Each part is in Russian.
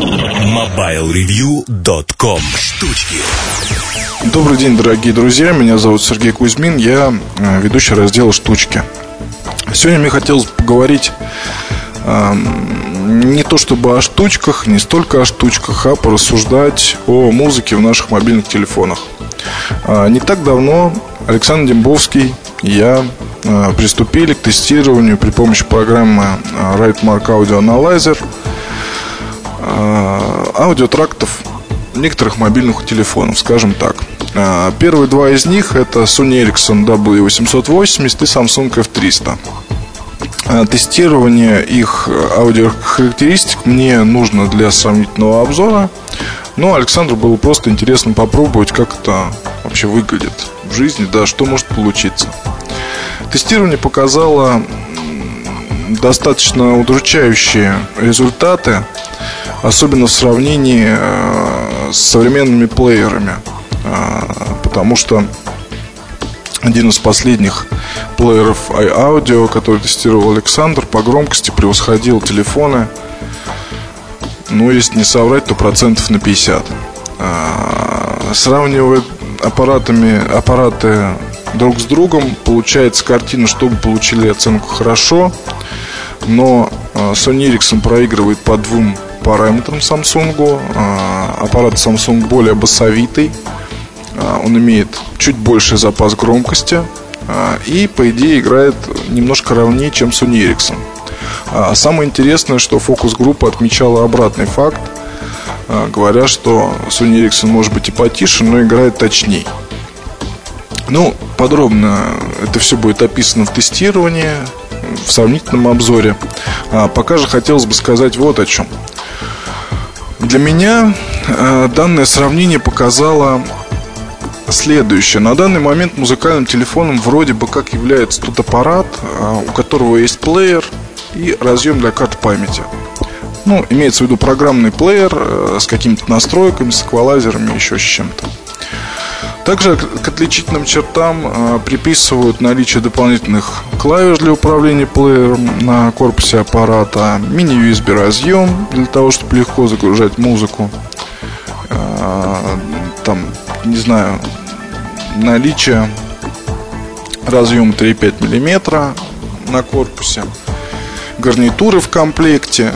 MobileReview.com. Штучки. Добрый день, дорогие друзья. Меня зовут Сергей Кузьмин. Я ведущий раздела «Штучки». Сегодня мне хотелось поговорить не то чтобы о штучках, не столько о штучках, а порассуждать о музыке в наших мобильных телефонах. Не так давно Александр Дембовский и я приступили к тестированию при помощи программы RightMark Audio Analyzer аудиотрактов некоторых мобильных телефонов, скажем так. Первые два из них — это Sony Ericsson W880 и Samsung F300. Тестирование их аудиохарактеристик мне нужно для сравнительного обзора. Но Александру было просто интересно попробовать, как это вообще выглядит в жизни, да, что может получиться. Тестирование показало достаточно удручающие результаты, особенно в сравнении с современными плеерами. Потому что один из последних плееров iAudio, который тестировал Александр, по громкости превосходил телефоны, если не соврать, то процентов на 50. Сравнивая аппараты друг с другом, получается картина, что мы получили оценку хорошо, но Sony Ericsson проигрывает по двум параметрам Samsung. Аппарат Samsung более басовитый, он имеет чуть больший запас громкости и, по идее, играет немножко ровнее, чем Sony Ericsson. Самое интересное, что фокус-группа отмечала обратный факт, говоря, что Sony Ericsson может быть и потише, но играет точней. Подробно это все будет описано в тестировании, в сравнительном обзоре. Пока же хотелось бы сказать вот о чем. Для меня данное сравнение показало следующее. На данный момент музыкальным телефоном вроде бы как является тот аппарат, у которого есть плеер и разъем для карт памяти. Имеется в виду программный плеер с какими-то настройками, с эквалайзерами, еще с чем-то. Также к отличительным чертам приписывают наличие дополнительных клавиш для управления плеером на корпусе аппарата, мини-USB разъем для того, чтобы легко загружать музыку, наличие разъема 3,5 мм на корпусе, гарнитуры в комплекте.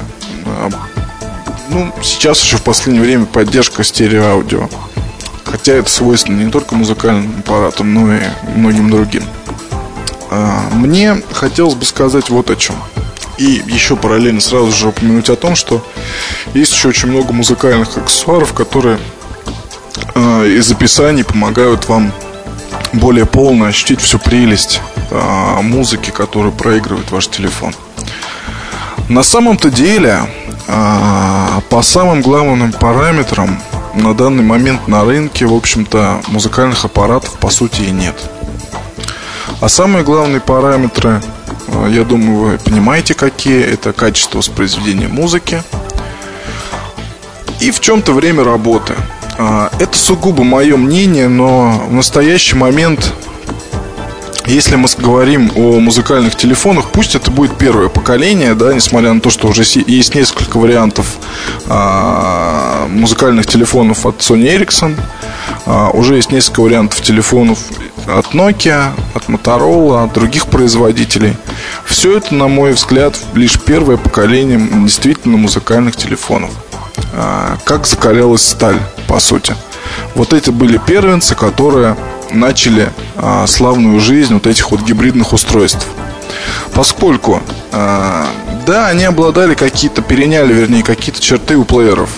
Сейчас еще в последнее время поддержка стереоаудио, хотя это свойственно не только музыкальным аппаратам, но и многим другим. Мне хотелось бы сказать вот о чем. И еще параллельно сразу же упомянуть о том, что есть еще очень много музыкальных аксессуаров, которые из описаний помогают вам более полно ощутить всю прелесть музыки, которую проигрывает ваш телефон. На самом-то деле, по самым главным параметрам на данный момент на рынке, в общем-то, музыкальных аппаратов по сути и нет. А самые главные параметры, я думаю, вы понимаете какие. Это качество воспроизведения музыки и в чем-то время работы. Это сугубо мое мнение, но в настоящий момент, если мы говорим о музыкальных телефонах, пусть это будет первое поколение, да, несмотря на то, что уже есть несколько вариантов музыкальных телефонов от Sony Ericsson, уже есть несколько вариантов телефонов от Nokia, от Motorola, от других производителей. Все это, на мой взгляд, лишь первое поколение действительно музыкальных телефонов. Как закалялась сталь, по сути. Вот эти были первенцы, которые начали славную жизнь вот этих вот гибридных устройств. Поскольку, они обладали переняли какие-то черты у плееров.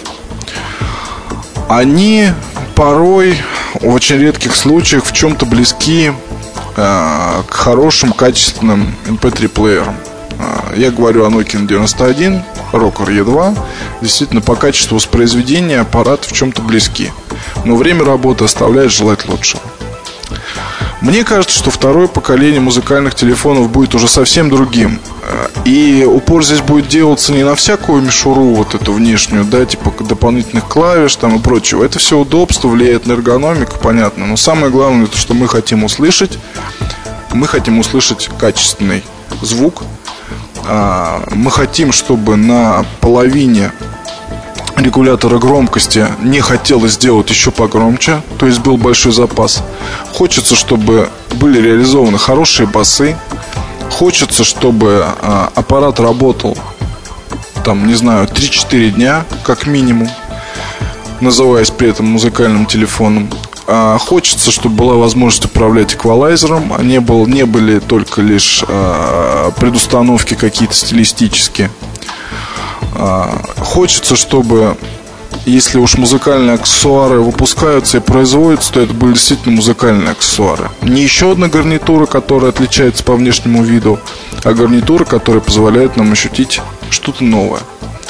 Они порой, в очень редких случаях, в чем-то близки к хорошим, качественным MP3 плеерам. Я говорю о Nokia 91, Rocker E2. Действительно, по качеству воспроизведения аппараты в чем-то близки, но время работы оставляет желать лучшего. Мне кажется, что второе поколение музыкальных телефонов будет уже совсем другим. И упор здесь будет делаться не на всякую мишуру вот эту внешнюю, да, типа дополнительных клавиш там и прочего. Это все удобство, влияет на эргономику, понятно. Но самое главное, это что мы хотим услышать. Мы хотим услышать качественный звук. Мы хотим, чтобы на половине регулятора громкости не хотелось сделать еще погромче, то есть был большой запас. Хочется, чтобы были реализованы хорошие басы. Хочется, чтобы аппарат работал, там, не знаю, 3-4 дня, как минимум, называясь при этом музыкальным телефоном. Хочется, чтобы была возможность управлять эквалайзером, а не были только лишь предустановки какие-то стилистические. Хочется, чтобы, если уж музыкальные аксессуары выпускаются и производятся, то это были действительно музыкальные аксессуары. Не еще одна гарнитура, которая отличается по внешнему виду, а гарнитура, которая позволяет нам ощутить что-то новое.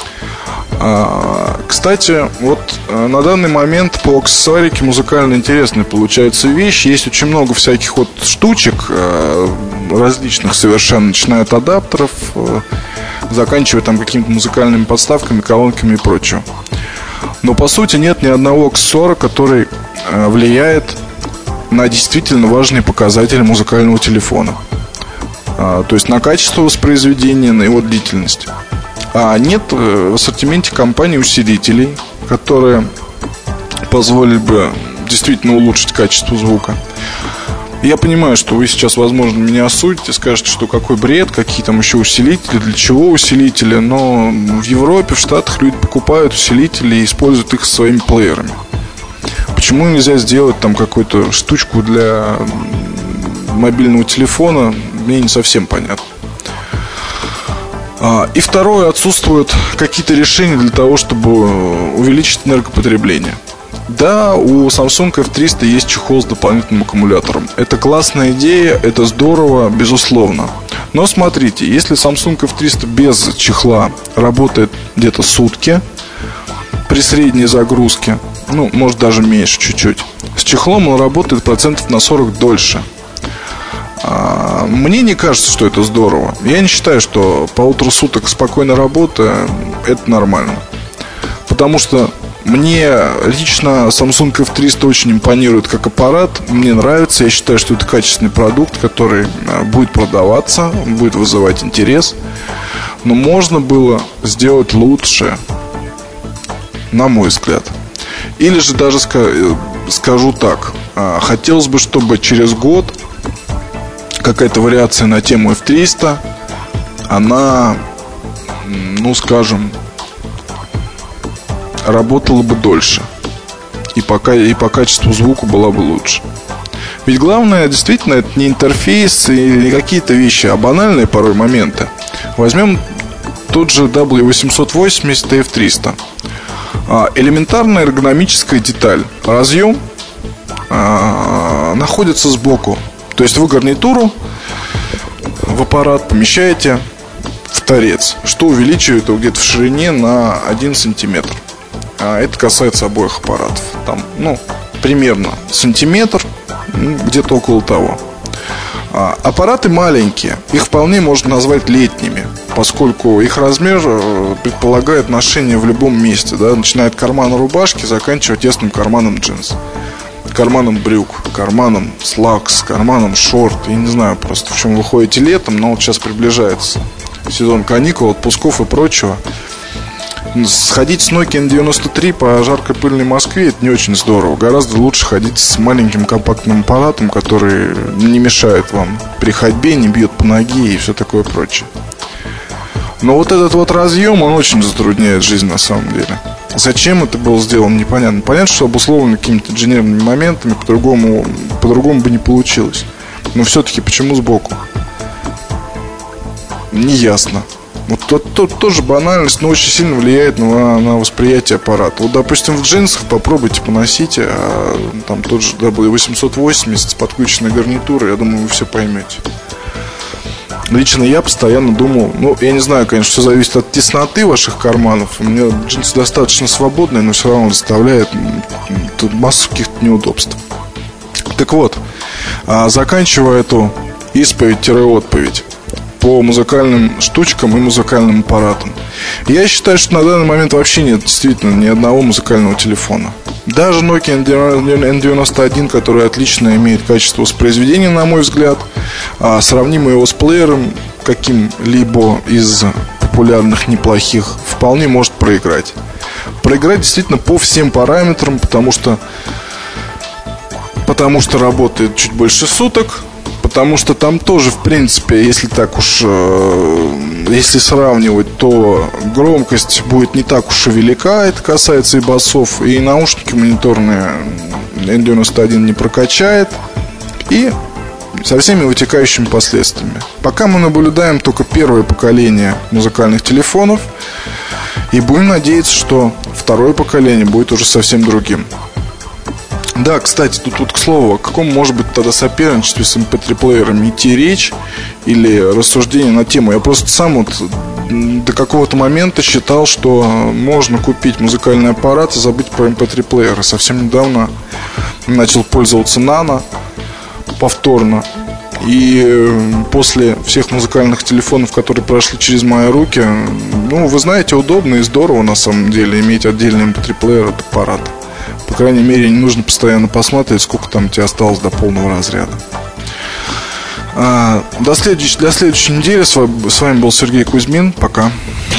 Кстати, вот на данный момент по аксессуарике музыкально интересная получается вещь. Есть очень много всяких вот штучек различных совершенно, начиная от адаптеров, заканчивая там какими-то музыкальными подставками, колонками и прочего. Но по сути нет ни одного аксессуара, который влияет на действительно важные показатели музыкального телефона. То есть на качество воспроизведения, на его длительность. А нет в ассортименте компании усилителей, которые позволили бы действительно улучшить качество звука. Я понимаю, что вы сейчас, возможно, меня осудите, скажете, что какой бред, какие там еще усилители, для чего усилители. Но в Европе, в Штатах люди покупают усилители и используют их своими плеерами. Почему нельзя сделать там какую-то штучку для мобильного телефона, мне не совсем понятно. И второе, отсутствуют какие-то решения для того, чтобы увеличить энергопотребление. Да, у Samsung F300 есть чехол с дополнительным аккумулятором. Это классная идея, это здорово, безусловно. Но смотрите, если Samsung F300 без чехла работает где-то сутки при средней загрузке, ну, может даже меньше чуть-чуть, с чехлом он работает процентов на 40 дольше. Мне не кажется, что это здорово. Я не считаю, что по утру суток спокойной работы это нормально. Потому что мне лично Samsung F300 очень импонирует как аппарат. Мне нравится, я считаю, что это качественный продукт, который будет продаваться, будет вызывать интерес. Но можно было сделать лучше, на мой взгляд. Или же даже скажу так, хотелось бы, чтобы через год какая-то вариация на тему F300, она, ну скажем, работала бы дольше. И по качеству звука была бы лучше. Ведь главное, действительно, это не интерфейс и не какие-то вещи, а банальные порой моменты. Возьмем тот же W880 и F300. Элементарная эргономическая деталь. Разъем находится сбоку. То есть вы гарнитуру в аппарат помещаете в торец, что увеличивает его где-то в ширине на 1 сантиметр. Это касается обоих аппаратов. Там, примерно сантиметр, где-то около того. Аппараты маленькие, их вполне можно назвать летними, поскольку их размер предполагает ношение в любом месте, да, начиная от кармана рубашки, заканчивая тесным карманом джинс, карманом брюк, карманом слакс, карманом шорт. Я не знаю просто, в чем вы ходите летом, но вот сейчас приближается сезон каникул, отпусков и прочего. Сходить с Nokia N93 по жаркой пыльной Москве — это не очень здорово. Гораздо лучше ходить с маленьким компактным аппаратом, который не мешает вам при ходьбе, не бьет по ноге и все такое прочее. Но вот этот вот разъем, он очень затрудняет жизнь на самом деле. Зачем это было сделано, непонятно. Понятно, что обусловлено какими-то инженерными моментами, по-другому бы не получилось. Но все-таки почему сбоку? Неясно. Вот тут тоже банальность, но очень сильно влияет на восприятие аппарата. Вот, допустим, в джинсах попробуйте поносите, там тот же W880 с подключенной гарнитурой, я думаю, вы все поймете. Лично я постоянно думал, я не знаю, конечно, все зависит от тесноты ваших карманов. У меня джинсы достаточно свободные, но все равно доставляет тут массу каких-то неудобств. Так вот, заканчивая эту исповедь-отповедь по музыкальным штучкам и музыкальным аппаратам, я считаю, что на данный момент вообще нет действительно ни одного музыкального телефона. Даже Nokia N91, который отлично имеет качество воспроизведения, на мой взгляд, сравнимый его с плеером каким-либо из популярных неплохих, вполне может проиграть. проиграть действительно по всем параметрам, потому что работает чуть больше суток, потому что там тоже, в принципе, если так уж, если сравнивать, то громкость будет не так уж и велика. Это касается и басов, и наушники мониторные N91 не прокачает, и со всеми вытекающими последствиями. Пока мы наблюдаем только первое поколение музыкальных телефонов, и будем надеяться, что второе поколение будет уже совсем другим. Да, кстати, тут к слову, о каком может быть тогда соперничестве с MP3-плеером идти речь или рассуждение на тему? Я просто сам вот до какого-то момента считал, что можно купить музыкальный аппарат и забыть про MP3-плеер. Совсем недавно начал пользоваться Nano повторно. И после всех музыкальных телефонов, которые прошли через мои руки, ну, вы знаете, удобно и здорово на самом деле иметь отдельный MP3-плеер от аппарата. По крайней мере, не нужно постоянно посмотреть, сколько там у тебя осталось до полного разряда. До следующей недели. С вами был Сергей Кузьмин. Пока.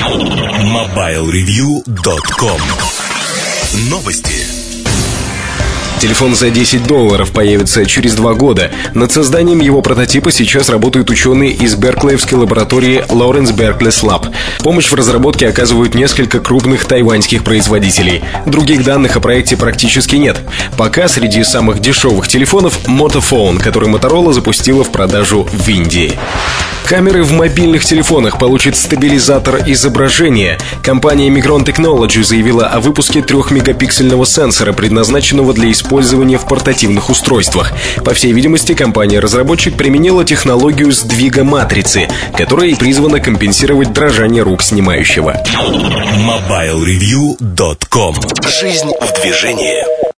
MobileReview.com. Новости. Телефон за $10 появится через 2 года. Над созданием его прототипа сейчас работают ученые из берклиевской лаборатории Lawrence Berkeley Lab. Помощь в разработке оказывают несколько крупных тайваньских производителей. Других данных о проекте практически нет. Пока среди самых дешевых телефонов Motophone, который Motorola запустила в продажу в Индии. Камеры в мобильных телефонах получат стабилизатор изображения. Компания Micron Technology заявила о выпуске 3-мегапиксельного сенсора, предназначенного для использования в портативных устройствах. По всей видимости, компания-разработчик применила технологию сдвига матрицы, которая и призвана компенсировать дрожание рук снимающего. MobileReview.com. Жизнь в движении.